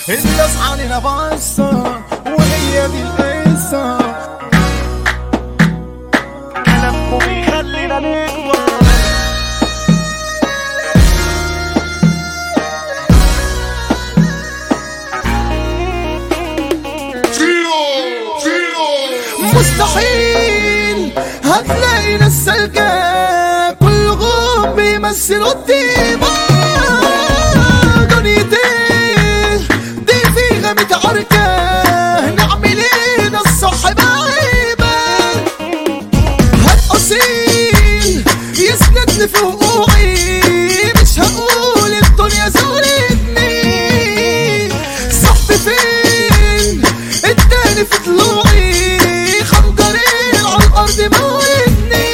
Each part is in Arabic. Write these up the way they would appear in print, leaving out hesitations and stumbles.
الناس علينا باصة وهي دي القصة، كلامكم بيخلينا نكبر. مستحيل هتلاقي ناس سالكة كلهم بيمثلوا الديمة. دنيتي دي فيها متعركة، نعمل ايه ده الصح بعيبة. هتقصيل يسندني في وقوعي، مش هقول الدنيا زورتني. صاحبي فين التاني في طلوعي، خنجرين على الارض موتني.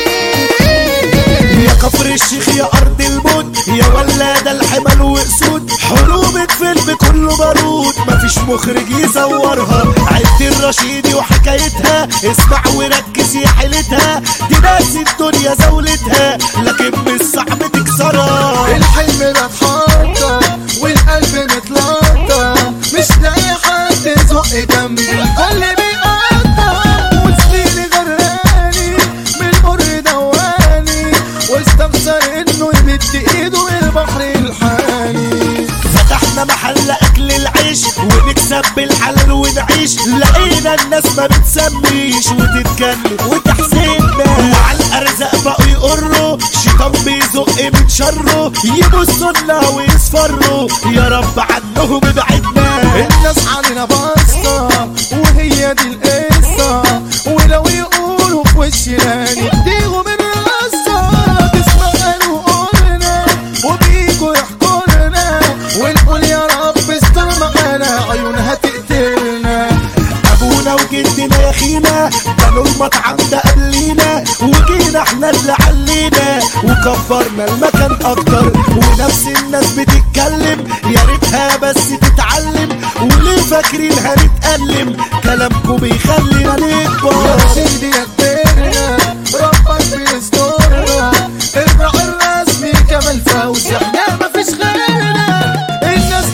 يا كفر الشيخ يا ارض الموت، يا ولاد الحمل واسود، حروب الفيلم كله بارود، مفيش مخرج يصورها. عيلة الرشيدي وحكايتها، اسمع وركز يا حيلتها، دي ناس الدنيا زولتها لكن مش صعب تكسرها. الحلم ده اتحطم والقلب متلطم، مش لاقي حد يزق جنبي، الكل بيقطع. وسنيني غراني من المر دواني، واستخسر انه يمد ايده البحر الحالي. فتحنا محل اكل العيش ونكسب بالحلال ونعيش، لقينا الناس ما بتسميش وتتكلم وتحسدنا، وعلى الارزاق بقوا يقروا، شيطان بيزق من شره، يبصوا لنا ويصفروا، يا رب عنهم ابعدنا. الناس علينا باصة وهي دي القصة، ولو يقولوا في وشنا نديهم الرصة. تسمع قالوا قولنا وبيجوا يحكولنا، ونقول يا رب استر معانا عيونها تقتلنا. ابونا وجدنا يا خينا بنوا المطعم ده قبلينا، وجينا احنا اللي علينا وكبرنا المكان اكتر، ونفس الناس بتتكلم يا ريتها بس تتعلم، وليه فاكرين هنتألم، كلامكم بيخلينا نكبر. يا سيدي يا كبرنا ربك بيسترنا، الراعي الرسمي كمال فوزي احنا مفيش غيرنا. الناس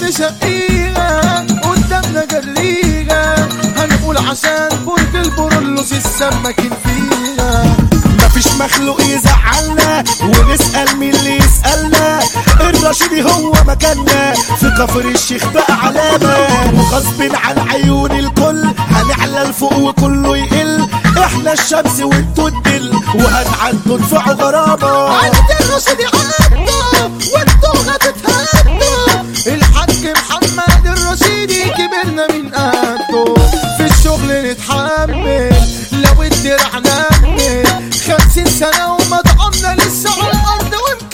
نشقيها قدامنا جريها، هنقول عشان برج البرولوس السماكين فيها. مفيش مخلوق يزعلنا ونسأل مين اللي يسألنا، الرشيدي هو مكاننا في كفر الشيخ بقى علامة، وغصب عن عيون الكل هنعلى لفوق وكله يقل، احنا الشمس وانتوا الدل وهنعدوا ندفعوا غرامة. عند الرشيدي عدوا وانتوا هتتهدوا، الحاج محمد الرشيدي كبرنا من قده، في الشغل نتحمل لو الدرع نمل، 50 سنة ومطعمنا لسه على الأرض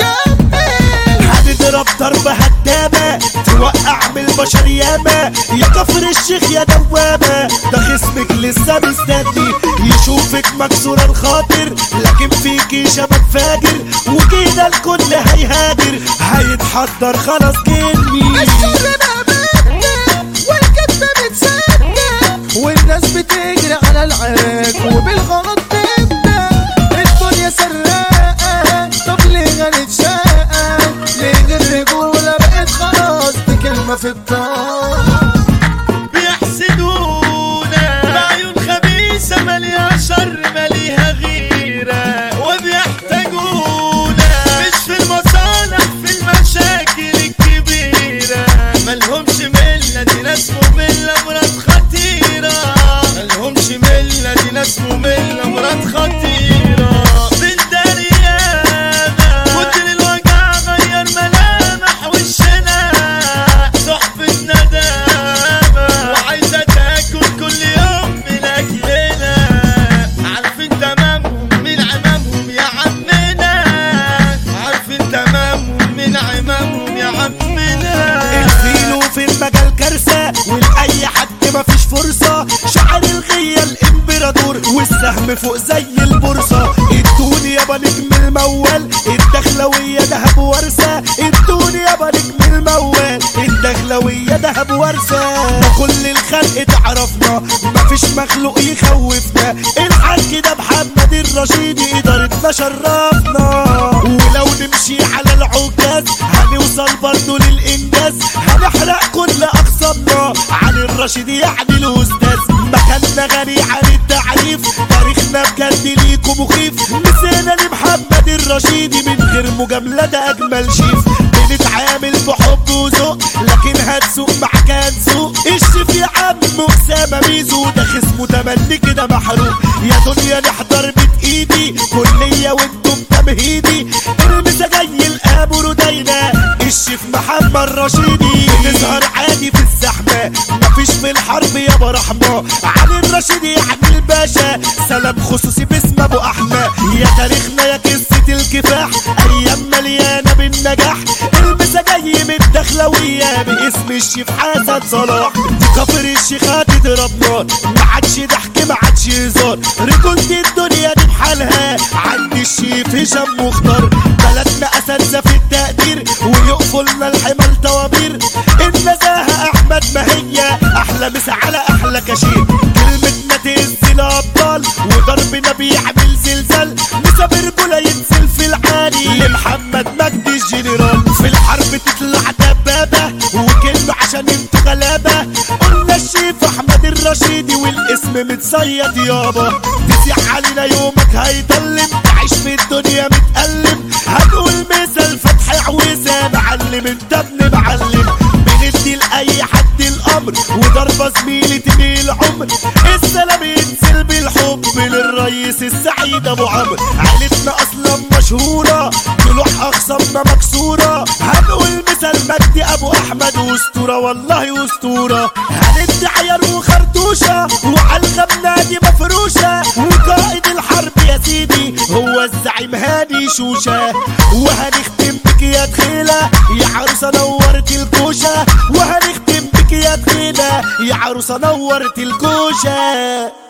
ومكمل. هنضرب ضربة هدامة توقع من البشر ياما، يا كفر الشيخ يا دوامة، ده خصمك لسه مستني يشوفك مكسورة الخاطر، لكن فيكي شباب فاجر وكده الكل هيهاجر، هيتحضر خلاص جني. الشر بقى بدنا والكتب بتصدق، والناس بتجري على العراك وبالغلط تبدأ. الدنيا سراقة طب ليه هنتشقى، ليه الرجولة بقت خلاص دي كلمة في الطاقة. بيحسدونا بعيون خبيثة ماليها شر ماليها غيرة، وبيحتاجونا مش في المصالح في المشاكل الكبيرة. ملهمش ملة دي ناس مملة مرات خطيرة، ملهمش ملة دي ناس مملة مرات خطيرة. بنداري ياما كتر الوجع غير ملامح وشنا، صحبة ندامة وعايزة تاكل كل يوم من أكلنا، عارفين تمامهم من عمامهم يا عمنا، عارفين تمامهم من عمامهم يا عمنا. الفيلو في المجال كارثة ولأي حد مفيش فرصة، شعر الغية الامبراطور والسهم فوق زي البورصة، ادوني يابا نجم الموال الدخلوية دهب ورثة، ادوني يابا نجم الموال الدخلوية دهب ورثة. كل الخلق تعرفنا مفيش مخلوق يخوفنا، الحاج ده محمد الرشيدي إدارتنا شرفنا، ولو نمشي على العكاز هنوصل برضه للإنجاز، هنحرق كل أقسامنا الرشيد يعني الاستاذ. مكاننا غني عن التعريف، تاريخنا بجد ليكم مخيف. نسينا لمحمد الرشيدي من غير مجاملة ده اجمل شيف. بنتعامل بحب وذوق لكن هتسوق معاك هنسوق. الشيف يا عم اسامة ميزو ده خصمه تملي كده محروق. يا دنيا نحضر بايدي كلية وانتم تمهيدي. المسا جاي الابو ردينا الشيف محمد الرشيدي. نظهر عادي في الزحمة مفيش في الحرب يابا رحمة. علي الرشيدي يعني الباشا سلام خصوصي باسم ابو احمد. يا تاريخنا يا قصة الكفاح ايام مليانة بالنجاح. المسا جاي من الدخلوية باسم الشيف حسن صلاح. دي كفر الشيخات تضرب نار معادش ضحك معادش هزار. رجولة الدنيا دي بحالها عند الشيف هشام مختار. بلدنا اساتذة في التقدير ويقفلنا الحمال توابير. النزاهة احمد ماهية احلى مسا على احلى كشير. كلمتنا تهز الابطال وضربنا بيعمل زلزال. مسا برجولة ينزل في العالي لمحمد مجدي الجنرال. في الحرب تطلع دبابة وكلمة عشان انتوا غلابة. قلنا الشيف احمد الرشيدي والاسم متصيد يابا. تسيح علينا يومك هيضلم تعيش في الدنيا متألم. هنقول مثل فتح عويسة معلم انت ابن معلم. بندي لأي حد الأمر وضربة زميلي تبي العمر. السلام ينزل بالحب للرئيس السعيد أبو عمرو. عيلتنا أصلا مشهورة طلوع أخصامنا مكسورة. هنقول مثل مجدي أبو أحمد وأسطورة والله وأسطورة. هندي عيار وخرطوشة وعالغم نادي مفروشة. وقائد الحرب يا سيدي هو الزعيم هاني شوشة. وهنختم بك يا دخيلة يا عروسة نورت الكوشة. وهنختم بك يا دخيلة يا عروسة نورت الكوشة.